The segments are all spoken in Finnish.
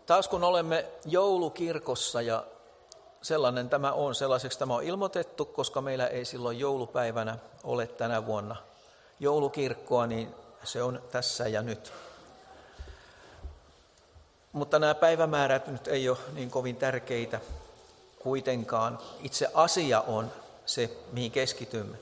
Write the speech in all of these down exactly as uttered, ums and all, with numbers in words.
Taas kun olemme joulukirkossa ja sellainen tämä on, sellaiseksi tämä on ilmoitettu, koska meillä ei silloin joulupäivänä ole tänä vuonna joulukirkkoa, niin se on tässä ja nyt. Mutta nämä päivämäärät nyt ei ole niin kovin tärkeitä kuitenkaan. Itse asia on se, mihin keskitymme.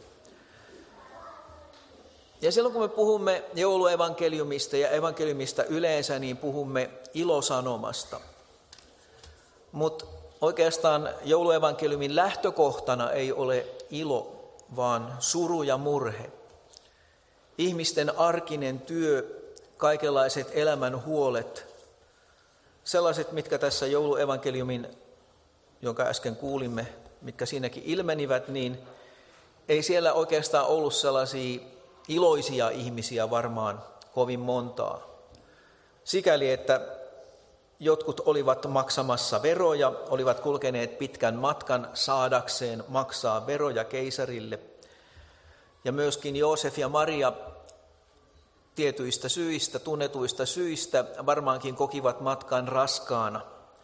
Ja silloin kun me puhumme jouluevankeliumista ja evankeliumista yleensä, niin puhumme ilosanomasta. Mutta oikeastaan jouluevankeliumin lähtökohtana ei ole ilo, vaan suru ja murhe. Ihmisten arkinen työ, kaikenlaiset elämän huolet, sellaiset, mitkä tässä jouluevankeliumin, jonka äsken kuulimme, mitkä siinäkin ilmenivät, niin ei siellä oikeastaan ollut sellaisia iloisia ihmisiä varmaan kovin montaa. Sikäli, että jotkut olivat maksamassa veroja, olivat kulkeneet pitkän matkan saadakseen maksaa veroja keisarille. Ja myöskin Joosef ja Maria tietyistä syistä, tunnetuista syistä varmaankin kokivat matkan raskaana.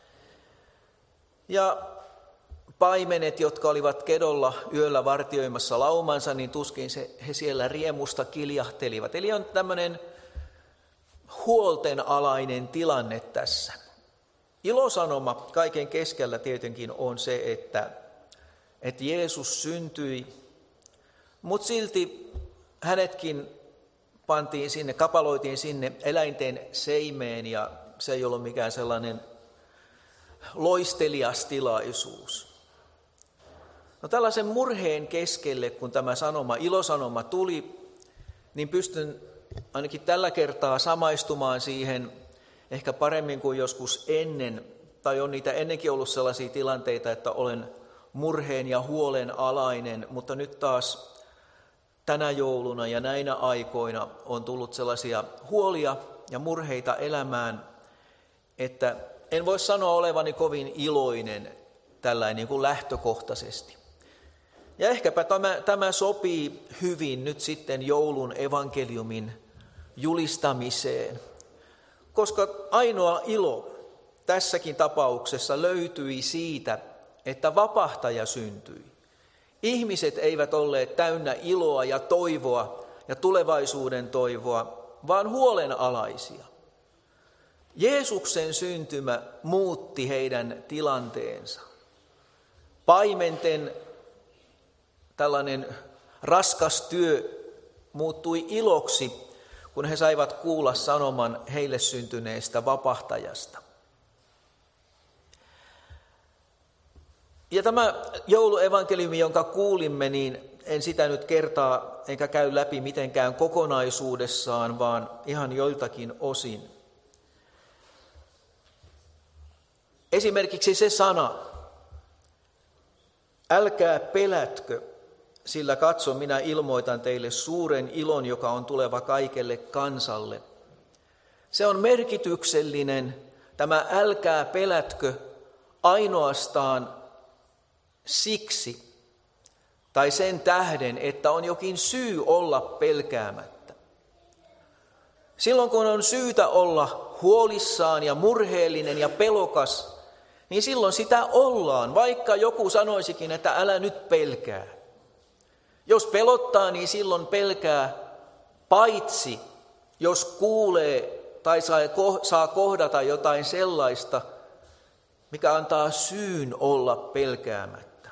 Ja paimenet, jotka olivat kedolla yöllä vartioimassa laumansa, niin tuskin se, he siellä riemusta kiljahtelivat. Eli on tämmöinen huoltenalainen tilanne tässä. Ilosanoma kaiken keskellä tietenkin on se, että, että Jeesus syntyi, mutta silti hänetkin pantiin sinne, kapaloitiin sinne eläinten seimeen ja se ei ollut mikään sellainen loistelias tilaisuus. No tällaisen murheen keskelle, kun tämä sanoma, ilosanoma tuli, niin pystyn ainakin tällä kertaa samaistumaan siihen ehkä paremmin kuin joskus ennen, tai on niitä ennenkin ollut sellaisia tilanteita, että olen murheen ja huolen alainen, mutta nyt taas tänä jouluna ja näinä aikoina on tullut sellaisia huolia ja murheita elämään, että en voi sanoa olevani kovin iloinen tällainen niin kuin lähtökohtaisesti. Ja ehkäpä tämä, tämä sopii hyvin nyt sitten joulun evankeliumin julistamiseen, koska ainoa ilo tässäkin tapauksessa löytyi siitä, että vapahtaja syntyi. Ihmiset eivät olleet täynnä iloa ja toivoa ja tulevaisuuden toivoa, vaan huolenalaisia. Jeesuksen syntymä muutti heidän tilanteensa. Paimenten tällainen raskas työ muuttui iloksi, kun he saivat kuulla sanoman heille syntyneestä vapahtajasta. Ja tämä jouluevankeliumi, jonka kuulimme, niin en sitä nyt kertaa enkä käy läpi mitenkään kokonaisuudessaan, vaan ihan joiltakin osin. Esimerkiksi se sana, älkää pelätkö, sillä katso, minä ilmoitan teille suuren ilon, joka on tuleva kaikelle kansalle. Se on merkityksellinen, tämä älkää pelätkö, ainoastaan siksi tai sen tähden, että on jokin syy olla pelkäämättä. Silloin kun on syytä olla huolissaan ja murheellinen ja pelokas, niin silloin sitä ollaan, vaikka joku sanoisikin, että älä nyt pelkää. Jos pelottaa, niin silloin pelkää, paitsi jos kuulee tai saa kohdata jotain sellaista, mikä antaa syyn olla pelkäämättä.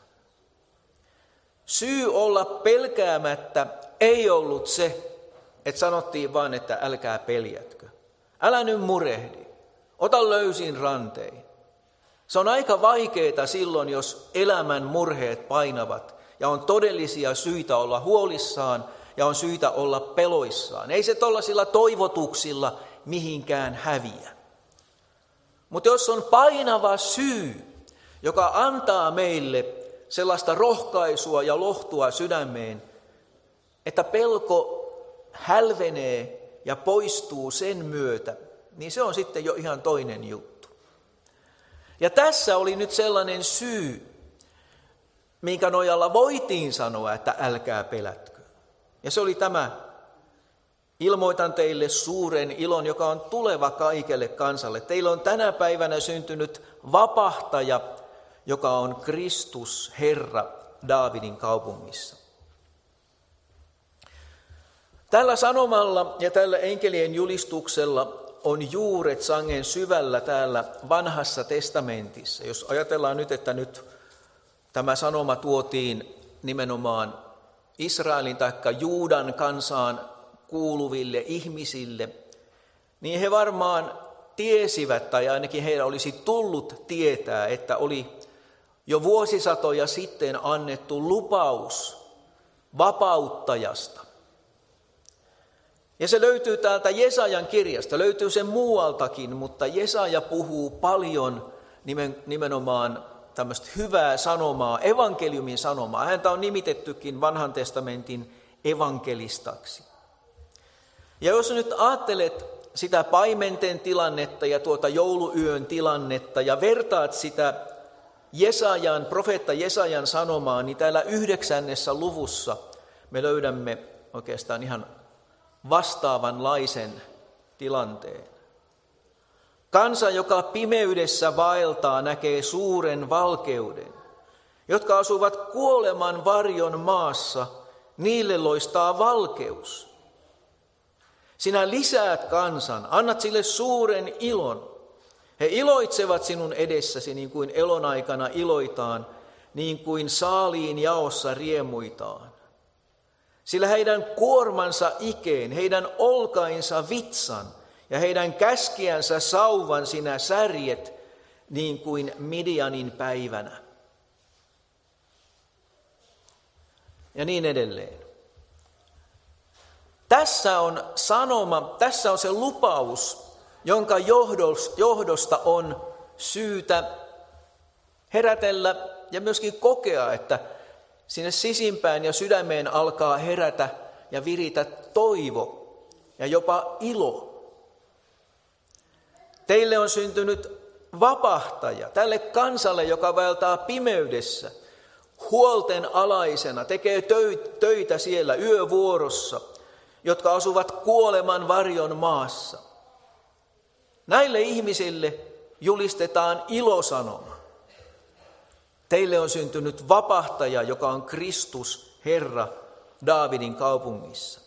Syy olla pelkäämättä ei ollut se, että sanottiin vain, että älkää peljätkö. Älä nyt murehdi, ota löysin rantein. Se on aika vaikeaa silloin, jos elämän murheet painavat ja on todellisia syitä olla huolissaan ja on syytä olla peloissaan. Ei se tuollaisilla toivotuksilla mihinkään häviä. Mutta jos on painava syy, joka antaa meille sellaista rohkaisua ja lohtua sydämeen, että pelko hälvenee ja poistuu sen myötä, niin se on sitten jo ihan toinen juttu. Ja tässä oli nyt sellainen syy, minkä nojalla voitiin sanoa, että älkää pelätkö. Ja se oli tämä, Ilmoitan teille suuren ilon, joka on tuleva kaikelle kansalle. Teille on tänä päivänä syntynyt vapahtaja, joka on Kristus, Herra, Daavidin kaupungissa. Tällä sanomalla ja tällä enkelien julistuksella on juuret sangen syvällä täällä vanhassa testamentissa. Jos ajatellaan nyt, että nyt tämä sanoma tuotiin nimenomaan Israelin tai Juudan kansaan kuuluville ihmisille, niin he varmaan tiesivät, tai ainakin heillä olisi tullut tietää, että oli jo vuosisatoja sitten annettu lupaus vapauttajasta. Ja se löytyy täältä Jesajan kirjasta, löytyy sen muualtakin, mutta Jesaja puhuu paljon nimenomaan tämmöistä hyvää sanomaa, evankeliumin sanomaa. Häntä on nimitettykin vanhan testamentin evankelistaksi. Ja jos nyt ajattelet sitä paimenten tilannetta ja tuota jouluyön tilannetta ja vertaat sitä Jesajan, profeetta Jesajan sanomaa, niin täällä yhdeksännessä luvussa me löydämme oikeastaan ihan vastaavanlaisen tilanteen. Kansa, joka pimeydessä vaeltaa, näkee suuren valkeuden. Jotka asuvat kuoleman varjon maassa, niille loistaa valkeus. Sinä lisäät kansan, annat sille suuren ilon. He iloitsevat sinun edessäsi niin kuin elon aikana iloitaan, niin kuin saaliin jaossa riemuitaan. Sillä heidän kuormansa ikeen, heidän olkainsa vitsan ja heidän käskiänsä sauvan sinä särjet, niin kuin Midianin päivänä. Ja niin edelleen. Tässä on sanoma, tässä on se lupaus, jonka johdosta on syytä herätellä ja myöskin kokea, että sinne sisimpään ja sydämeen alkaa herätä ja viritä toivo ja jopa ilo. Teille on syntynyt vapahtaja, tälle kansalle, joka vaeltaa pimeydessä, huolten alaisena, tekee töitä siellä yövuorossa, jotka asuvat kuoleman varjon maassa. Näille ihmisille julistetaan ilosanoma. Teille on syntynyt vapahtaja, joka on Kristus, Herra, Daavidin kaupungissa.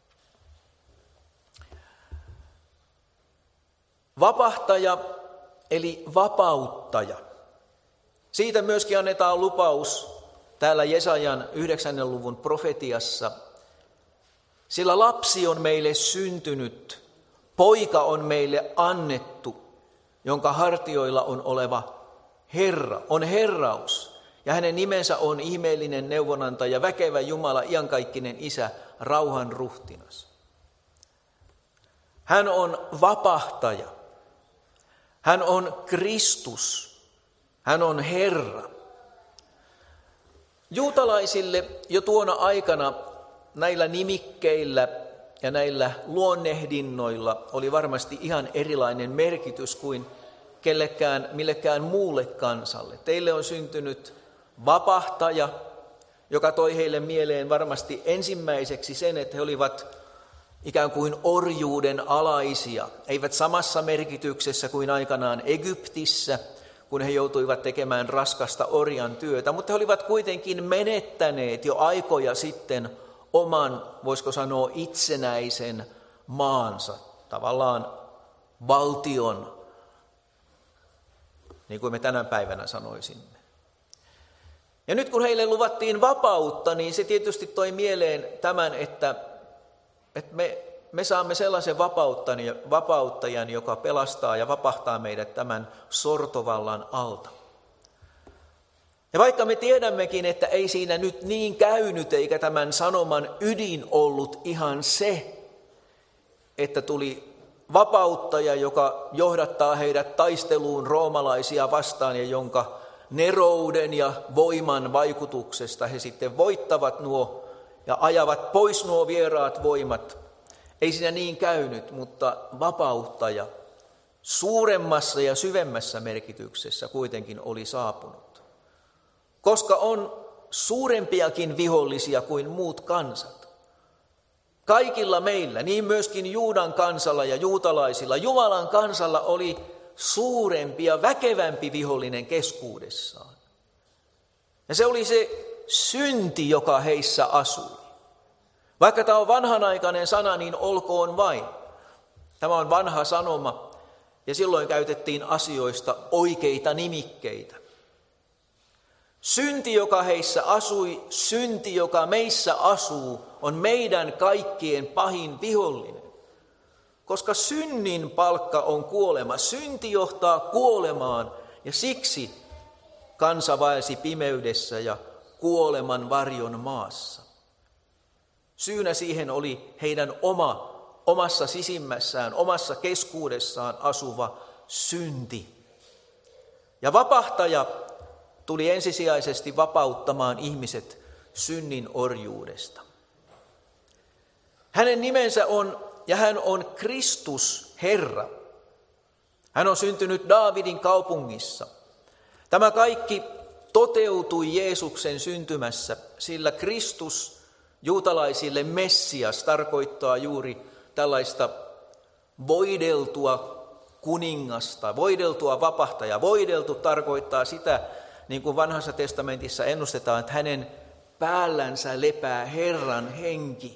Vapahtaja eli vapauttaja. Siitä myöskin annetaan lupaus täällä Jesajan yhdeksännen luvun profetiassa. Sillä lapsi on meille syntynyt, poika on meille annettu, jonka hartioilla on oleva Herra, on herraus. Ja hänen nimensä on ihmeellinen neuvonantaja, väkevä Jumala, iankaikkinen Isä, rauhan ruhtinas. Hän on vapahtaja. Hän on Kristus. Hän on Herra. Juutalaisille jo tuona aikana näillä nimikkeillä ja näillä luonnehdinnoilla oli varmasti ihan erilainen merkitys kuin kellekään, millekään muulle kansalle. Teille on syntynyt vapahtaja, joka toi heille mieleen varmasti ensimmäiseksi sen, että he olivat ikään kuin orjuuden alaisia, eivät samassa merkityksessä kuin aikanaan Egyptissä, kun he joutuivat tekemään raskasta orjan työtä, mutta he olivat kuitenkin menettäneet jo aikoja sitten oman, voisiko sanoa, itsenäisen maansa, tavallaan valtion, niin kuin me tänä päivänä sanoisimme. Ja nyt kun heille luvattiin vapautta, niin se tietysti toi mieleen tämän, että, että me, me saamme sellaisen vapauttajan, joka pelastaa ja vapahtaa meidät tämän sortovallan alta. Ja vaikka me tiedämmekin, että ei siinä nyt niin käynyt, eikä tämän sanoman ydin ollut ihan se, että tuli vapauttaja, joka johdattaa heidät taisteluun roomalaisia vastaan ja jonka nerouden ja voiman vaikutuksesta he sitten voittavat nuo ja ajavat pois nuo vieraat voimat. Ei siinä niin käynyt, mutta vapauttaja suuremmassa ja syvemmässä merkityksessä kuitenkin oli saapunut. Koska on suurempiakin vihollisia kuin muut kansat. Kaikilla meillä, niin myöskin Juudan kansalla ja juutalaisilla, Jumalan kansalla oli suurempi ja väkevämpi vihollinen keskuudessaan. Ja se oli se synti, joka heissä asui. Vaikka tämä on vanhanaikainen sana, niin olkoon vain. Tämä on vanha sanoma ja silloin käytettiin asioista oikeita nimikkeitä. Synti, joka heissä asui, synti, joka meissä asuu, on meidän kaikkien pahin vihollinen. Koska synnin palkka on kuolema. Synti johtaa kuolemaan ja siksi kansa vaelsi pimeydessä ja kuoleman varjon maassa. Syynä siihen oli heidän oma, omassa sisimmässään, omassa keskuudessaan asuva synti. Ja vapahtaja tuli ensisijaisesti vapauttamaan ihmiset synnin orjuudesta. Hänen nimensä on, ja hän on Kristus Herra. Hän on syntynyt Daavidin kaupungissa. Tämä kaikki toteutui Jeesuksen syntymässä, sillä Kristus juutalaisille Messias tarkoittaa juuri tällaista voideltua kuningasta, voideltua vapahtajaa. Voideltu tarkoittaa sitä, niin kuin vanhassa testamentissa ennustetaan, että hänen päällänsä lepää Herran henki.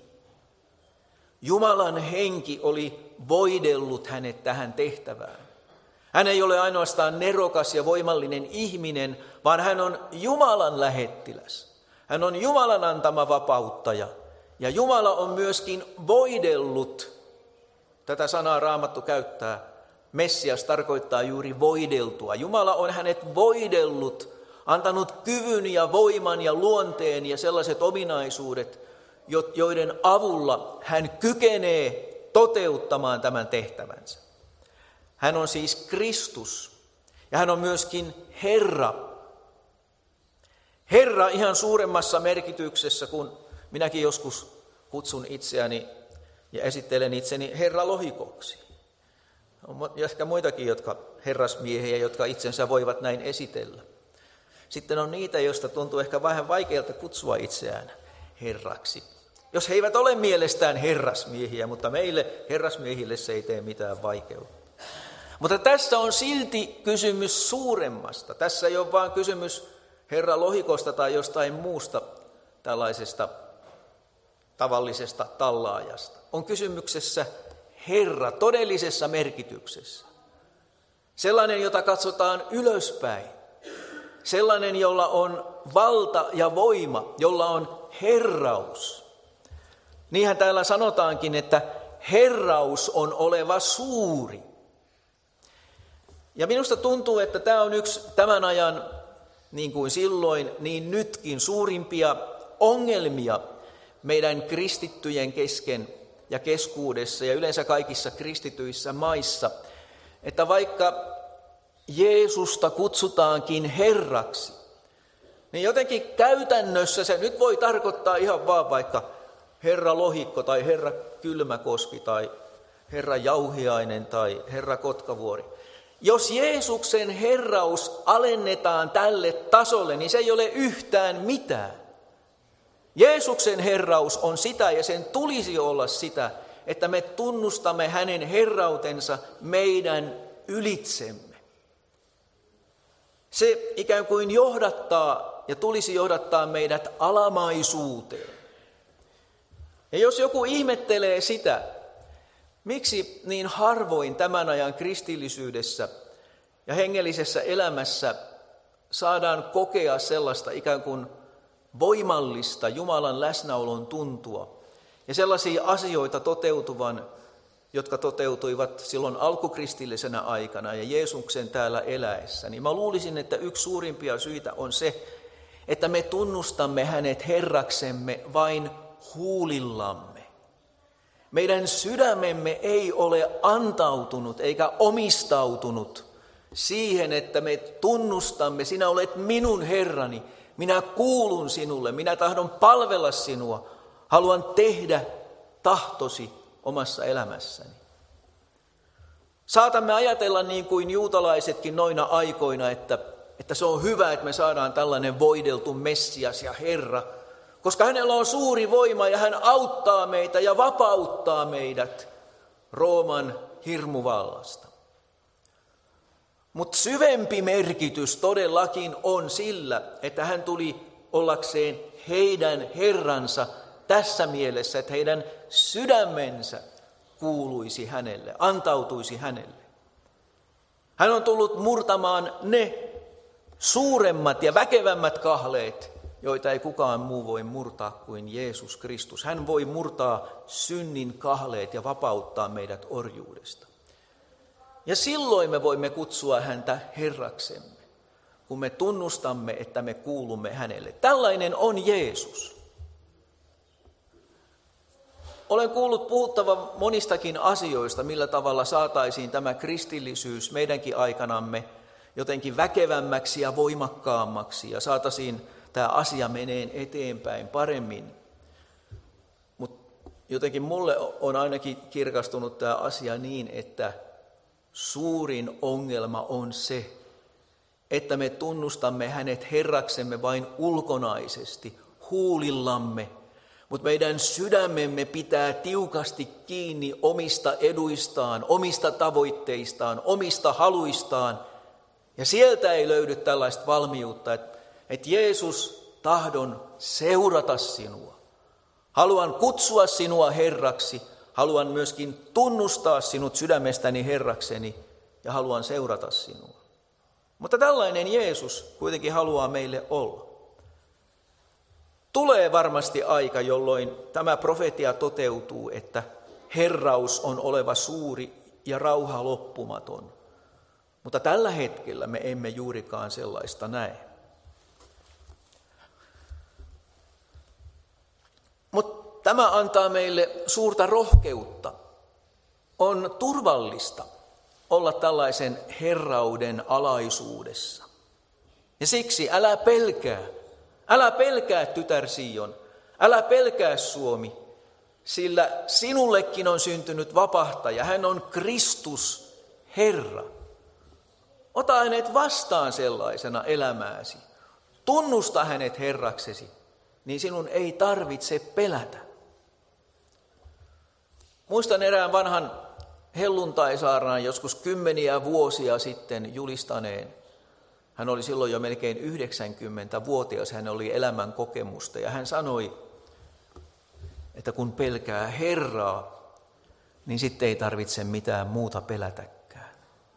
Jumalan henki oli voidellut hänet tähän tehtävään. Hän ei ole ainoastaan nerokas ja voimallinen ihminen, vaan hän on Jumalan lähettiläs. Hän on Jumalan antama vapauttaja. Ja Jumala on myöskin voidellut, tätä sanaa Raamattu käyttää, Messias tarkoittaa juuri voideltua. Jumala on hänet voidellut, antanut kyvyn ja voiman ja luonteen ja sellaiset ominaisuudet, joiden avulla hän kykenee toteuttamaan tämän tehtävänsä. Hän on siis Kristus ja hän on myöskin Herra. Herra ihan suuremmassa merkityksessä, kun minäkin joskus kutsun itseäni ja esittelen itseni Herra Lohikoksi. On ehkä muitakin, jotka herrasmiehiä, jotka itsensä voivat näin esitellä. Sitten on niitä, joista tuntuu ehkä vähän vaikealta kutsua itseään herraksi. Jos he eivät ole mielestään herrasmiehiä, mutta meille herrasmiehille se ei tee mitään vaikeutta. Mutta tässä on silti kysymys suuremmasta. Tässä ei ole vain kysymys Herra Lohikosta tai jostain muusta tällaisesta tavallisesta tallaajasta. On kysymyksessä Herra todellisessa merkityksessä. Sellainen, jota katsotaan ylöspäin. Sellainen, jolla on valta ja voima, jolla on herraus. Niinhän täällä sanotaankin, että herraus on oleva suuri. Ja minusta tuntuu, että tämä on yksi tämän ajan, niin kuin silloin, niin nytkin suurimpia ongelmia meidän kristittyjen kesken ja keskuudessa ja yleensä kaikissa kristityissä maissa, että vaikka Jeesusta kutsutaankin Herraksi, niin jotenkin käytännössä se nyt voi tarkoittaa ihan vaan vaikka Herra Lohikko tai Herra Kylmäkoski tai Herra Jauhiainen tai Herra Kotkavuori. Jos Jeesuksen herraus alennetaan tälle tasolle, niin se ei ole yhtään mitään. Jeesuksen herraus on sitä ja sen tulisi olla sitä, että me tunnustamme hänen herrautensa meidän ylitsemme. Se ikään kuin johdattaa ja tulisi johdattaa meidät alamaisuuteen. Ja jos joku ihmettelee sitä, miksi niin harvoin tämän ajan kristillisyydessä ja hengellisessä elämässä saadaan kokea sellaista ikään kuin voimallista Jumalan läsnäolon tuntua ja sellaisia asioita toteutuvan, jotka toteutuivat silloin alkukristillisenä aikana ja Jeesuksen täällä eläessä, niin mä luulisin, että yksi suurimpia syitä on se, että me tunnustamme hänet Herraksemme vain huulillamme. Meidän sydämemme ei ole antautunut eikä omistautunut siihen, että me tunnustamme, sinä olet minun Herrani, minä kuulun sinulle, minä tahdon palvella sinua, haluan tehdä tahtosi omassa elämässäni. Saatamme ajatella niin kuin juutalaisetkin noina aikoina, että, että se on hyvä, että me saadaan tällainen voideltu Messias ja Herra, koska hänellä on suuri voima ja hän auttaa meitä ja vapauttaa meidät Rooman hirmuvallasta. Mutta syvempi merkitys todellakin on sillä, että hän tuli ollakseen heidän Herransa tässä mielessä, että heidän sydämensä kuuluisi hänelle, antautuisi hänelle. Hän on tullut murtamaan ne suuremmat ja väkevämmät kahleet, joita ei kukaan muu voi murtaa kuin Jeesus Kristus. Hän voi murtaa synnin kahleet ja vapauttaa meidät orjuudesta. Ja silloin me voimme kutsua häntä Herraksemme, kun me tunnustamme, että me kuulumme hänelle. Tällainen on Jeesus. Olen kuullut puhuttavan monistakin asioista, millä tavalla saataisiin tämä kristillisyys meidänkin aikanamme jotenkin väkevämmäksi ja voimakkaammaksi ja saataisiin tämä asia meneen eteenpäin paremmin. Mutta jotenkin mulle on ainakin kirkastunut tämä asia niin, että suurin ongelma on se, että me tunnustamme hänet Herraksemme vain ulkonaisesti, huulillamme, mutta meidän sydämemme pitää tiukasti kiinni omista eduistaan, omista tavoitteistaan, omista haluistaan. Ja sieltä ei löydy tällaista valmiutta, että, että Jeesus, tahdon seurata sinua. Haluan kutsua sinua Herraksi, haluan myöskin tunnustaa sinut sydämestäni Herrakseni ja haluan seurata sinua. Mutta tällainen Jeesus kuitenkin haluaa meille olla. Tulee varmasti aika, jolloin tämä profetia toteutuu, että herraus on oleva suuri ja rauha loppumaton. Mutta tällä hetkellä me emme juurikaan sellaista näe. Mutta tämä antaa meille suurta rohkeutta. On turvallista olla tällaisen herrauden alaisuudessa. Ja siksi älä pelkää. Älä pelkää, tytär Sion, älä pelkää Suomi, sillä sinullekin on syntynyt vapahtaja. Hän on Kristus, Herra. Ota hänet vastaan sellaisena elämääsi. Tunnusta hänet Herraksesi, niin sinun ei tarvitse pelätä. Muistan erään vanhan helluntaisaarnaan joskus kymmeniä vuosia sitten julistaneen. Hän oli silloin jo melkein yhdeksänkymmentävuotias, hän oli elämän kokemusta ja hän sanoi, että kun pelkää Herraa, niin sitten ei tarvitse mitään muuta pelätäkään.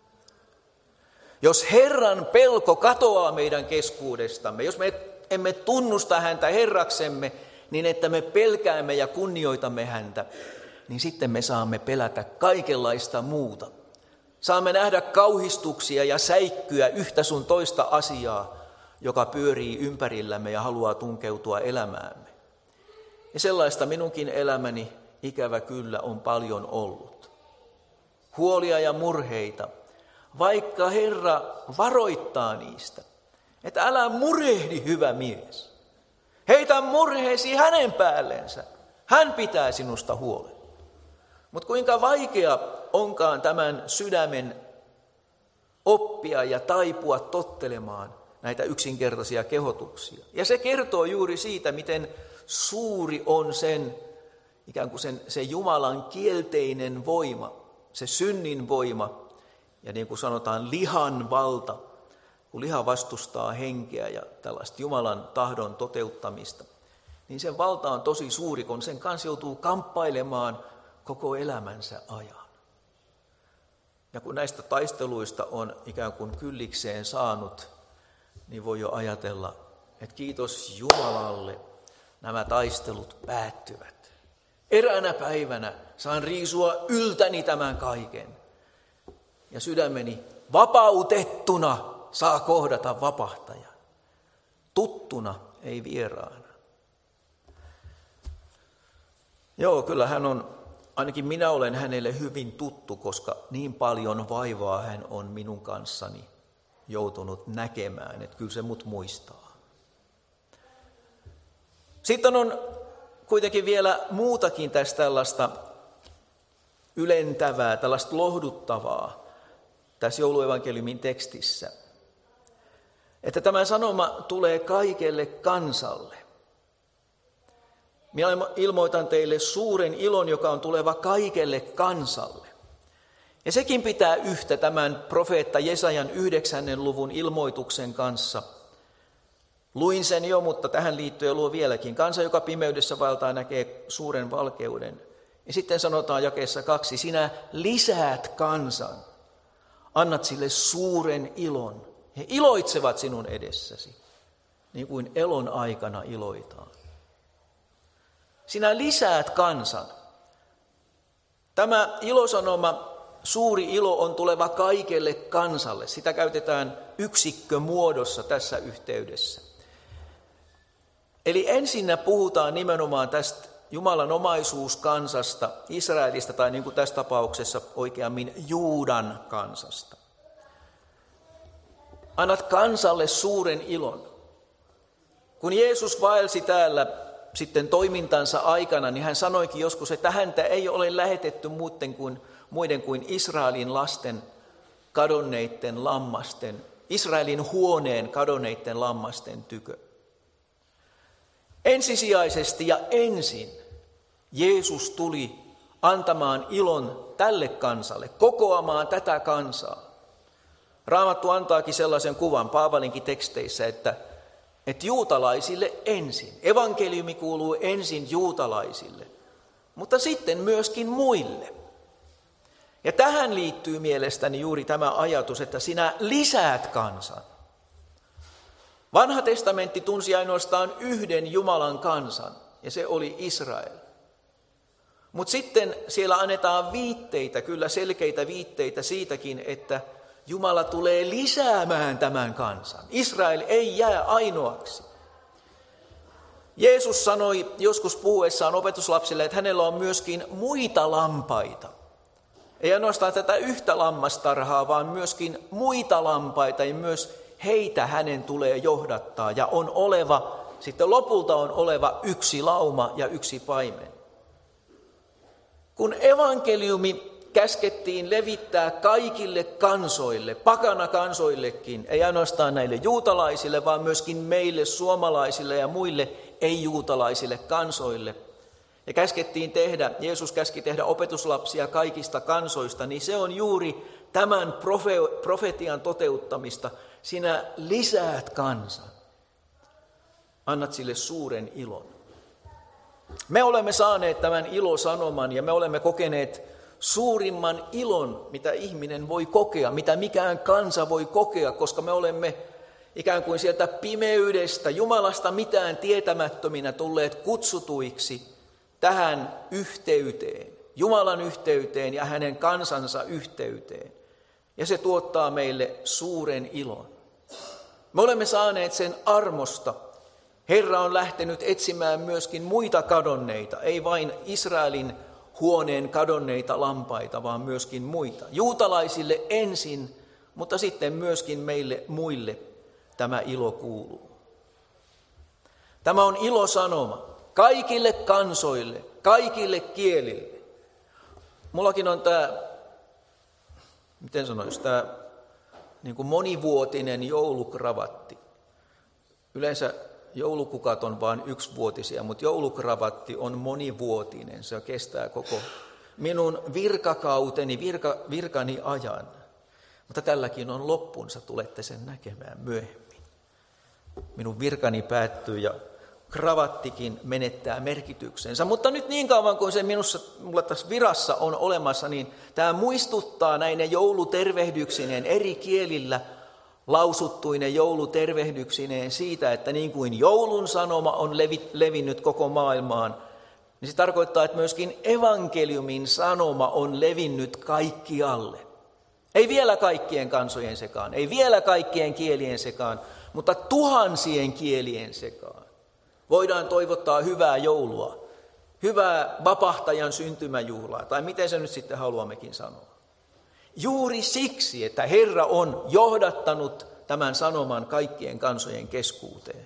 Jos Herran pelko katoaa meidän keskuudestamme, jos me emme tunnusta häntä Herraksemme, niin että me pelkäämme ja kunnioitamme häntä, niin sitten me saamme pelätä kaikenlaista muuta. Saamme nähdä kauhistuksia ja säikkyä yhtä sun toista asiaa, joka pyörii ympärillämme ja haluaa tunkeutua elämäämme. Ja sellaista minunkin elämäni ikävä kyllä on paljon ollut. Huolia ja murheita, vaikka Herra varoittaa niistä, että älä murehdi, hyvä mies. Heitä murheesi hänen päällensä, hän pitää sinusta huolen. Mutta kuinka vaikea onkaan tämän sydämen oppia ja taipua tottelemaan näitä yksinkertaisia kehotuksia. Ja se kertoo juuri siitä, miten suuri on sen, ikään kuin sen, se Jumalan kielteinen voima, se synnin voima ja niin kuin sanotaan lihan valta, kun liha vastustaa henkeä ja tällaista Jumalan tahdon toteuttamista, niin sen valta on tosi suuri, kun sen kanssa joutuu kamppailemaan koko elämänsä ajan. Ja kun näistä taisteluista on ikään kuin kyllikseen saanut, niin voi jo ajatella, että kiitos Jumalalle, nämä taistelut päättyvät. Eräänä päivänä saan riisua yltäni tämän kaiken. Ja sydämeni vapautettuna saa kohdata vapahtajan. Tuttuna, ei vieraana. Joo, kyllä hän on, ainakin minä olen hänelle hyvin tuttu, koska niin paljon vaivaa hän on minun kanssani joutunut näkemään, että kyllä se mut muistaa. Sitten on kuitenkin vielä muutakin tästä tällaista ylentävää, tällaista lohduttavaa tässä jouluevankeliumin tekstissä. Että tämä sanoma tulee kaikelle kansalle. Minä ilmoitan teille suuren ilon, joka on tuleva kaikelle kansalle. Ja sekin pitää yhtä tämän profeetta Jesajan yhdeksännen luvun ilmoituksen kanssa. Luin sen jo, mutta tähän liittyen luo vieläkin. Kansa, joka pimeydessä vaeltaa, näkee suuren valkeuden. Ja sitten sanotaan jakeessa kaksi, sinä lisäät kansan, annat sille suuren ilon. He iloitsevat sinun edessäsi, niin kuin elon aikana iloitaan. Sinä lisäät kansan. Tämä ilosanoma, suuri ilo, on tuleva kaikelle kansalle. Sitä käytetään yksikkömuodossa tässä yhteydessä. Eli ensinnä puhutaan nimenomaan tästä Jumalan omaisuuskansasta, Israelista, tai niin kuin tässä tapauksessa oikeammin Juudan kansasta. Annat kansalle suuren ilon. Kun Jeesus vaelsi täällä sitten toimintansa aikana, niin hän sanoikin joskus, että häntä ei ole lähetetty muuten kuin, muiden kuin Israelin lasten kadonneiden lammasten, Israelin huoneen kadonneiden lammasten tykö. Ensisijaisesti ja ensin Jeesus tuli antamaan ilon tälle kansalle, kokoamaan tätä kansaa. Raamattu antaakin sellaisen kuvan Paavalinkin teksteissä, että, että juutalaisille ensin. Evankeliumi kuuluu ensin juutalaisille, mutta sitten myöskin muille. Ja tähän liittyy mielestäni juuri tämä ajatus, että sinä lisäät kansan. Vanha testamentti tunsi ainoastaan yhden Jumalan kansan, ja se oli Israel. Mutta sitten siellä annetaan viitteitä, kyllä selkeitä viitteitä siitäkin, että Jumala tulee lisäämään tämän kansan. Israel ei jää ainoaksi. Jeesus sanoi joskus puhuessaan opetuslapsille, että hänellä on myöskin muita lampaita. Ei ainoastaan tätä yhtä lammastarhaa, vaan myöskin muita lampaita, ja myös heitä hänen tulee johdattaa. Ja on oleva, sitten lopulta on oleva yksi lauma ja yksi paimen. Kun evankeliumi käskettiin levittää kaikille kansoille, pakana kansoillekin, ei ainoastaan näille juutalaisille, vaan myöskin meille suomalaisille ja muille ei-juutalaisille kansoille. Ja käskettiin tehdä, Jeesus käski tehdä opetuslapsia kaikista kansoista, niin se on juuri tämän profe- profetian toteuttamista. Sinä lisäät kansan, annat sille suuren ilon. Me olemme saaneet tämän ilosanoman ja me olemme kokeneet suurimman ilon, mitä ihminen voi kokea, mitä mikään kansa voi kokea, koska me olemme ikään kuin sieltä pimeydestä, Jumalasta mitään tietämättöminä tulleet kutsutuiksi tähän yhteyteen, Jumalan yhteyteen ja hänen kansansa yhteyteen. Ja se tuottaa meille suuren ilon. Me olemme saaneet sen armosta. Herra on lähtenyt etsimään myöskin muita kadonneita, ei vain Israelin huoneen kadonneita lampaita, vaan myöskin muita. Juutalaisille ensin, mutta sitten myöskin meille muille tämä ilo kuuluu. Tämä on ilosanoma kaikille kansoille, kaikille kielille. Mullakin on tämä, miten sanoisi, tämä niin kuin monivuotinen joulukravaatti. Yleensä joulukukat on vain yksivuotisia, mutta joulukravaatti on monivuotinen. Se kestää koko minun virkakauteni, virka, virkani ajan. Mutta tälläkin on loppunsa, tulette sen näkemään myöhemmin. Minun virkani päättyy ja kravattikin menettää merkityksensä. Mutta nyt niin kauan kuin se minussa, mulla tässä virassa on olemassa, niin tämä muistuttaa näine joulutervehdyksineen eri kielillä lausuttuinen joulutervehdyksineen siitä, että niin kuin joulun sanoma on levi, levinnyt koko maailmaan, niin se tarkoittaa, että myöskin evankeliumin sanoma on levinnyt kaikkialle. Ei vielä kaikkien kansojen sekaan, ei vielä kaikkien kielien sekaan, mutta tuhansien kielien sekaan. Voidaan toivottaa hyvää joulua, hyvää vapahtajan syntymäjuhlaa, tai miten se nyt sitten haluammekin sanoa. Juuri siksi, että Herra on johdattanut tämän sanoman kaikkien kansojen keskuuteen.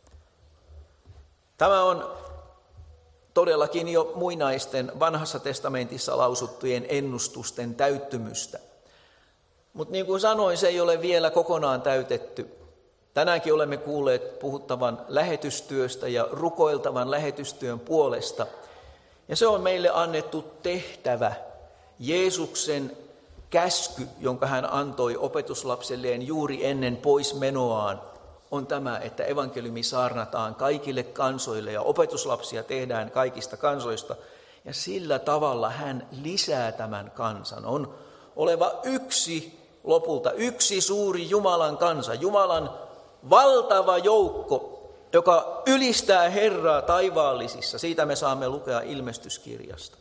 Tämä on todellakin jo muinaisten vanhassa testamentissa lausuttujen ennustusten täyttymystä. Mutta niin kuin sanoin, se ei ole vielä kokonaan täytetty. Tänäänkin olemme kuulleet puhuttavan lähetystyöstä ja rukoiltavan lähetystyön puolesta. Ja se on meille annettu tehtävä, Jeesuksen käsky, jonka hän antoi opetuslapselleen juuri ennen poismenoaan, on tämä, että evankeliumi saarnataan kaikille kansoille ja opetuslapsia tehdään kaikista kansoista. Ja sillä tavalla hän lisää tämän kansan. On oleva yksi lopulta, yksi suuri Jumalan kansa, Jumalan valtava joukko, joka ylistää Herraa taivaallisissa. Siitä me saamme lukea ilmestyskirjasta.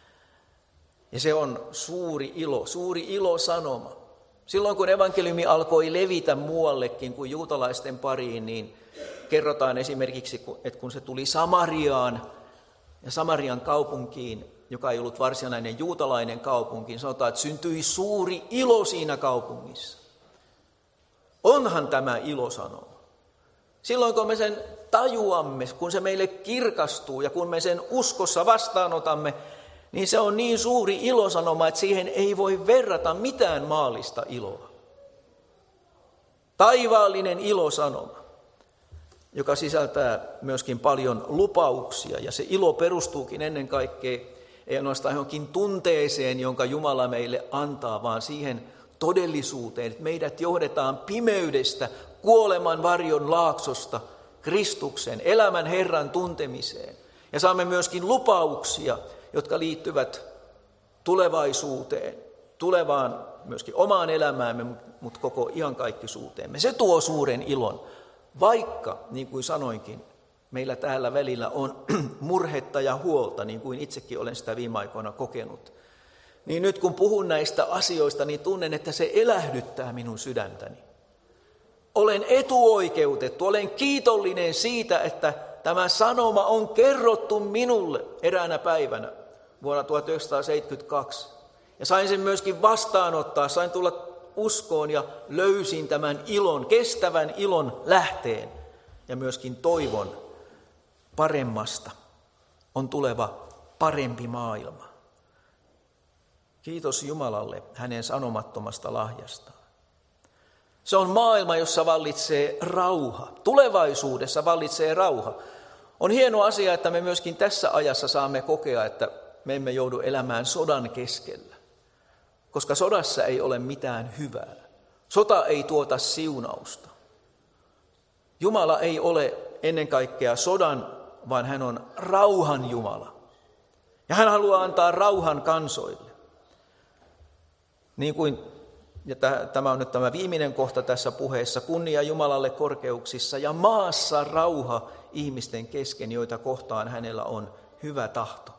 Ja se on suuri ilo, suuri ilosanoma. Silloin kun evankeliumi alkoi levitä muuallekin kuin juutalaisten pariin, niin kerrotaan esimerkiksi, että kun se tuli Samariaan ja Samarian kaupunkiin, joka ei ollut varsinainen juutalainen kaupunki, sanotaan, että syntyi suuri ilo siinä kaupungissa. Onhan tämä ilosanoma. Silloin kun me sen tajuamme, kun se meille kirkastuu ja kun me sen uskossa vastaanotamme, niin se on niin suuri ilosanoma, että siihen ei voi verrata mitään maallista iloa. Taivaallinen ilosanoma, joka sisältää myöskin paljon lupauksia, ja se ilo perustuukin ennen kaikkea ei ainoastaan johonkin tunteeseen, jonka Jumala meille antaa, vaan siihen todellisuuteen, että meidät johdetaan pimeydestä, kuoleman varjon laaksosta, Kristuksen, elämän Herran tuntemiseen. Ja saamme myöskin lupauksia, jotka liittyvät tulevaisuuteen, tulevaan myöskin omaan elämäämme, mutta koko iankaikkisuuteemme. Se tuo suuren ilon, vaikka, niin kuin sanoinkin, meillä täällä välillä on murhetta ja huolta, niin kuin itsekin olen sitä viime aikoina kokenut. Niin nyt kun puhun näistä asioista, niin tunnen, että se elähdyttää minun sydäntäni. Olen etuoikeutettu, olen kiitollinen siitä, että tämä sanoma on kerrottu minulle eräänä päivänä vuonna tuhatyhdeksänsataaseitsemänkymmentäkaksi. Ja sain sen myöskin vastaanottaa, sain tulla uskoon ja löysin tämän ilon, kestävän ilon lähteen ja myöskin toivon paremmasta. On tuleva parempi maailma. Kiitos Jumalalle hänen sanomattomasta lahjastaan. Se on maailma, jossa vallitsee rauha. Tulevaisuudessa vallitsee rauha. On hieno asia, että me myöskin tässä ajassa saamme kokea, että me emme joudu elämään sodan keskellä. Koska sodassa ei ole mitään hyvää. Sota ei tuota siunausta. Jumala ei ole ennen kaikkea sodan, vaan hän on rauhan Jumala. Ja hän haluaa antaa rauhan kansoille. Niin kuin, ja tämä on nyt tämä viimeinen kohta tässä puheessa, kunnia Jumalalle korkeuksissa ja maassa rauha ihmisten kesken, joita kohtaan hänellä on hyvä tahto.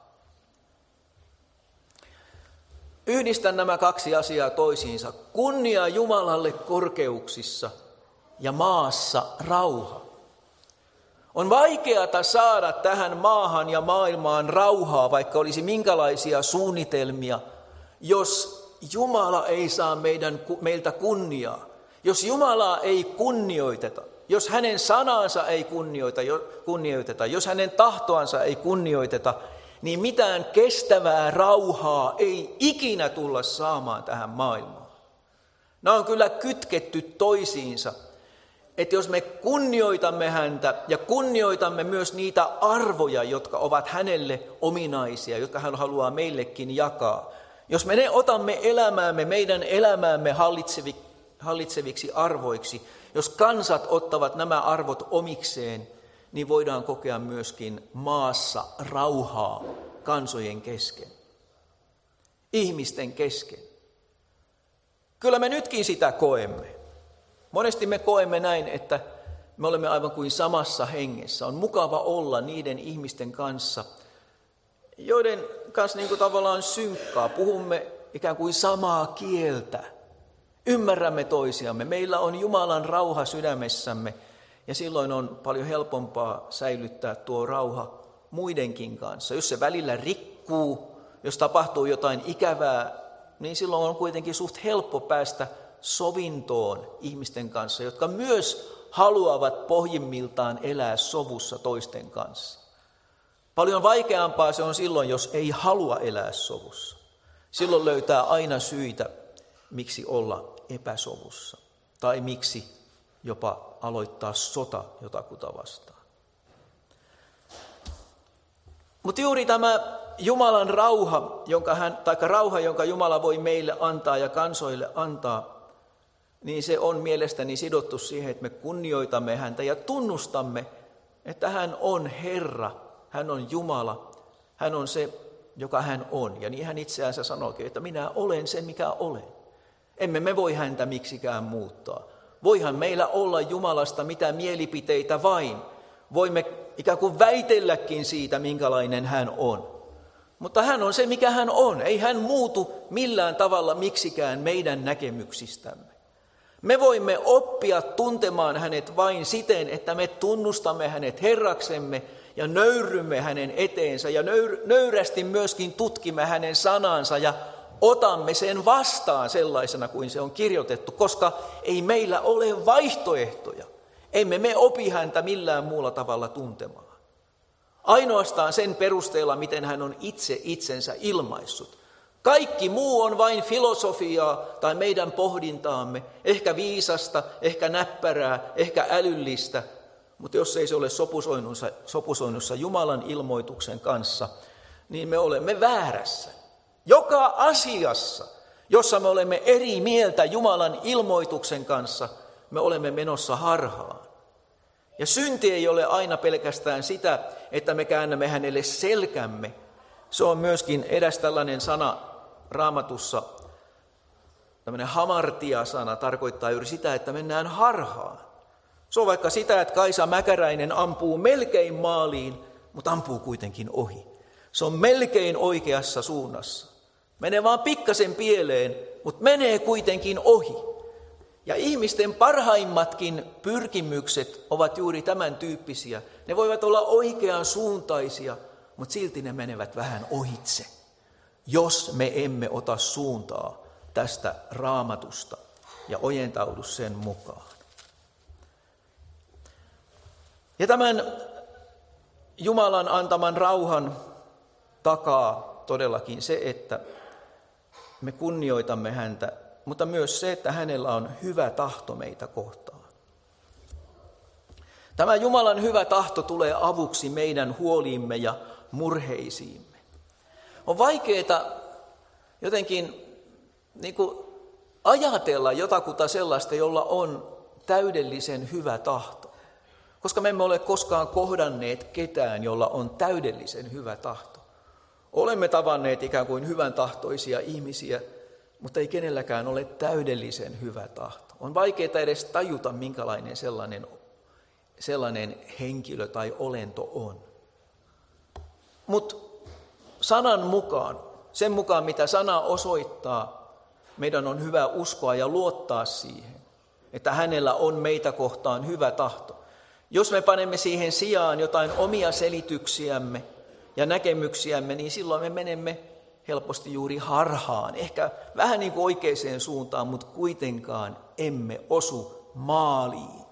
Yhdistän nämä kaksi asiaa toisiinsa. Kunnia Jumalalle korkeuksissa ja maassa rauha. On vaikeata saada tähän maahan ja maailmaan rauhaa, vaikka olisi minkälaisia suunnitelmia, jos Jumala ei saa meidän, meiltä kunniaa. Jos Jumalaa ei kunnioiteta, jos hänen sanansa ei kunnioiteta, jos hänen tahtoansa ei kunnioiteta, niin mitään kestävää rauhaa ei ikinä tulla saamaan tähän maailmaan. Nämä on kyllä kytketty toisiinsa, että jos me kunnioitamme häntä ja kunnioitamme myös niitä arvoja, jotka ovat hänelle ominaisia, jotka hän haluaa meillekin jakaa, jos me ne otamme elämäämme, meidän elämäämme hallitseviksi arvoiksi, jos kansat ottavat nämä arvot omikseen, niin voidaan kokea myöskin maassa rauhaa kansojen kesken, ihmisten kesken. Kyllä me nytkin sitä koemme. Monesti me koemme näin, että me olemme aivan kuin samassa hengessä. On mukava olla niiden ihmisten kanssa, joiden kanssa niin kuin tavallaan synkkaa. Puhumme ikään kuin samaa kieltä. Ymmärrämme toisiamme. Meillä on Jumalan rauha sydämessämme. Ja silloin on paljon helpompaa säilyttää tuo rauha muidenkin kanssa. Jos se välillä rikkuu, jos tapahtuu jotain ikävää, niin silloin on kuitenkin suht helppo päästä sovintoon ihmisten kanssa, jotka myös haluavat pohjimmiltaan elää sovussa toisten kanssa. Paljon vaikeampaa se on silloin, jos ei halua elää sovussa. Silloin löytää aina syitä, miksi olla epäsovussa tai miksi jopa aloittaa sota jotakuta vastaan. Mutta juuri tämä Jumalan rauha, jonka hän, tai rauha, jonka Jumala voi meille antaa ja kansoille antaa, niin se on mielestäni sidottu siihen, että me kunnioitamme häntä ja tunnustamme, että hän on Herra, hän on Jumala, hän on se, joka hän on. Ja niin hän itseänsä sanoikin, että minä olen se, mikä olen. Emme me voi häntä miksikään muuttaa. Voihan meillä olla Jumalasta mitä mielipiteitä vain. Voimme ikään kuin väitelläkin siitä, minkälainen hän on. Mutta hän on se, mikä hän on. Ei hän muutu millään tavalla miksikään meidän näkemyksistämme. Me voimme oppia tuntemaan hänet vain siten, että me tunnustamme hänet Herraksemme ja nöyrymme hänen eteensä ja nöyr- nöyrästi myöskin tutkimme hänen sanansa ja otamme sen vastaan sellaisena kuin se on kirjoitettu, koska ei meillä ole vaihtoehtoja. Emme me opi häntä millään muulla tavalla tuntemaan. Ainoastaan sen perusteella, miten hän on itse itsensä ilmaissut. Kaikki muu on vain filosofiaa tai meidän pohdintaamme, ehkä viisasta, ehkä näppärää, ehkä älyllistä, mutta jos ei se ole sopusoinnussa, sopusoinnussa Jumalan ilmoituksen kanssa, niin me olemme väärässä. Joka asiassa, jossa me olemme eri mieltä Jumalan ilmoituksen kanssa, me olemme menossa harhaan. Ja synti ei ole aina pelkästään sitä, että me käännämme hänelle selkämme. Se on myöskin edes tällainen sana Raamatussa, tämmöinen hamartia-sana tarkoittaa juuri sitä, että mennään harhaan. Se on vaikka sitä, että Kaisa Mäkäräinen ampuu melkein maaliin, mutta ampuu kuitenkin ohi. Se on melkein oikeassa suunnassa. Menee vaan pikkasen pieleen, mutta menee kuitenkin ohi. Ja ihmisten parhaimmatkin pyrkimykset ovat juuri tämän tyyppisiä. Ne voivat olla oikean suuntaisia, mutta silti ne menevät vähän ohitse, jos me emme ota suuntaa tästä Raamatusta ja ojentaudu sen mukaan. Ja tämän Jumalan antaman rauhan takaa todellakin se, että me kunnioitamme häntä, mutta myös se, että hänellä on hyvä tahto meitä kohtaan. Tämä Jumalan hyvä tahto tulee avuksi meidän huoliimme ja murheisiimme. On vaikeaa jotenkin niin kuin ajatella jotakuta sellaista, jolla on täydellisen hyvä tahto. Koska me emme ole koskaan kohdanneet ketään, jolla on täydellisen hyvä tahto. Olemme tavanneet ikään kuin hyvän tahtoisia ihmisiä, mutta ei kenelläkään ole täydellisen hyvä tahto. On vaikeaa edes tajuta, minkälainen sellainen, sellainen henkilö tai olento on. Mutta sanan mukaan, sen mukaan mitä sana osoittaa, meidän on hyvä uskoa ja luottaa siihen, että hänellä on meitä kohtaan hyvä tahto. Jos me panemme siihen sijaan jotain omia selityksiämme ja näkemyksiämme, niin silloin me menemme helposti juuri harhaan. Ehkä vähän niin kuin oikeaan suuntaan, mutta kuitenkaan emme osu maaliin.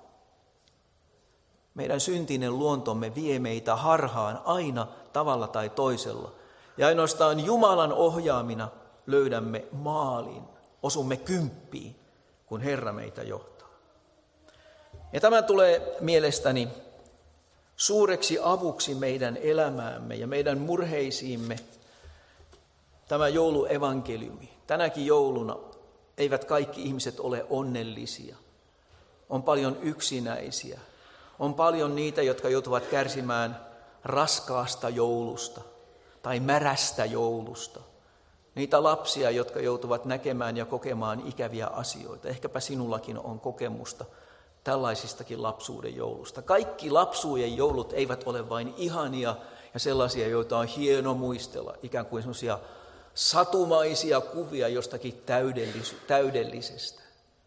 Meidän syntinen luontomme vie meitä harhaan aina tavalla tai toisella. Ja ainoastaan Jumalan ohjaamina löydämme maalin, osumme kymppiin, kun Herra meitä johtaa. Ja tämä tulee mielestäni suureksi avuksi meidän elämäämme ja meidän murheisiimme, tämä jouluevankeliumi. Tänäkin jouluna eivät kaikki ihmiset ole onnellisia. On paljon yksinäisiä. On paljon niitä, jotka joutuvat kärsimään raskaasta joulusta tai märästä joulusta. Niitä lapsia, jotka joutuvat näkemään ja kokemaan ikäviä asioita. Ehkäpä sinullakin on kokemusta tällaisistakin lapsuuden joulusta. Kaikki lapsuuden joulut eivät ole vain ihania ja sellaisia, joita on hieno muistella, ikään kuin sellaisia satumaisia kuvia jostakin täydellis- täydellisestä.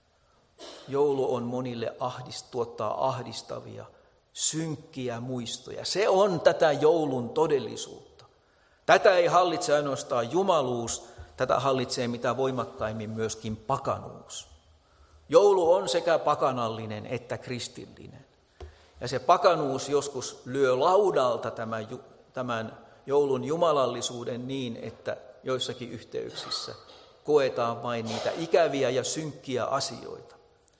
Joulu on monille ahdist, tuottaa ahdistavia, synkkiä muistoja. Se on tätä joulun todellisuutta. Tätä ei hallitse ainoastaan jumaluus, tätä hallitsee mitä voimakkaimmin myöskin pakanuus. Joulu on sekä pakanallinen että kristillinen. Ja se pakanuus joskus lyö laudalta tämän, tämän joulun jumalallisuuden niin, että joissakin yhteyksissä koetaan vain niitä ikäviä ja synkkiä asioita.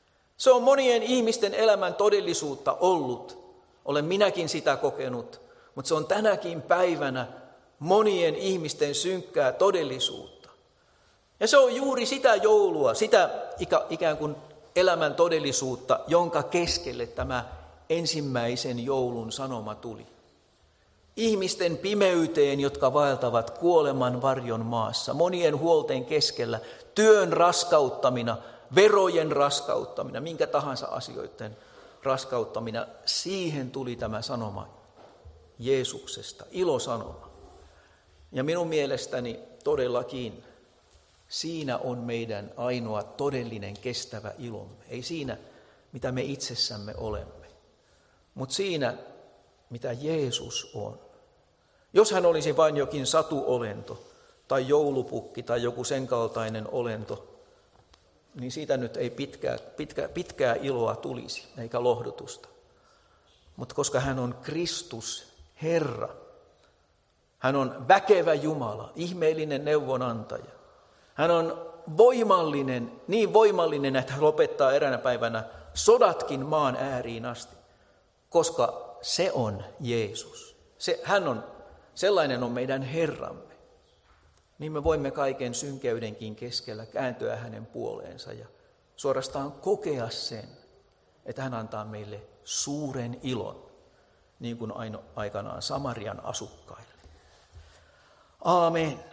Se on monien ihmisten elämän todellisuutta ollut. Olen minäkin sitä kokenut, mutta se on tänäkin päivänä monien ihmisten synkkää todellisuutta. Ja se on juuri sitä joulua, sitä ikään kuin elämän todellisuutta, jonka keskelle tämä ensimmäisen joulun sanoma tuli. Ihmisten pimeyteen, jotka vaeltavat kuoleman varjon maassa, monien huolten keskellä, työn raskauttamina, verojen raskauttamina, minkä tahansa asioiden raskauttamina, siihen tuli tämä sanoma Jeesuksesta, ilosanoma. Ja minun mielestäni todellakin siinä on meidän ainoa todellinen kestävä ilomme. Ei siinä, mitä me itsessämme olemme, mutta siinä, mitä Jeesus on. Jos hän olisi vain jokin satuolento tai joulupukki tai joku sen kaltainen olento, niin siitä nyt ei pitkää, pitkää, pitkää iloa tulisi, eikä lohdutusta. Mutta koska hän on Kristus, Herra, hän on väkevä Jumala, ihmeellinen neuvonantaja. Hän on voimallinen, niin voimallinen, että hän lopettaa eräänä päivänä sodatkin maan ääriin asti, koska se on Jeesus. Se, hän on, sellainen on meidän Herramme. Niin me voimme kaiken synkeydenkin keskellä kääntyä hänen puoleensa ja suorastaan kokea sen, että hän antaa meille suuren ilon, niin kuin aikanaan Samarian asukkaille. Aamen.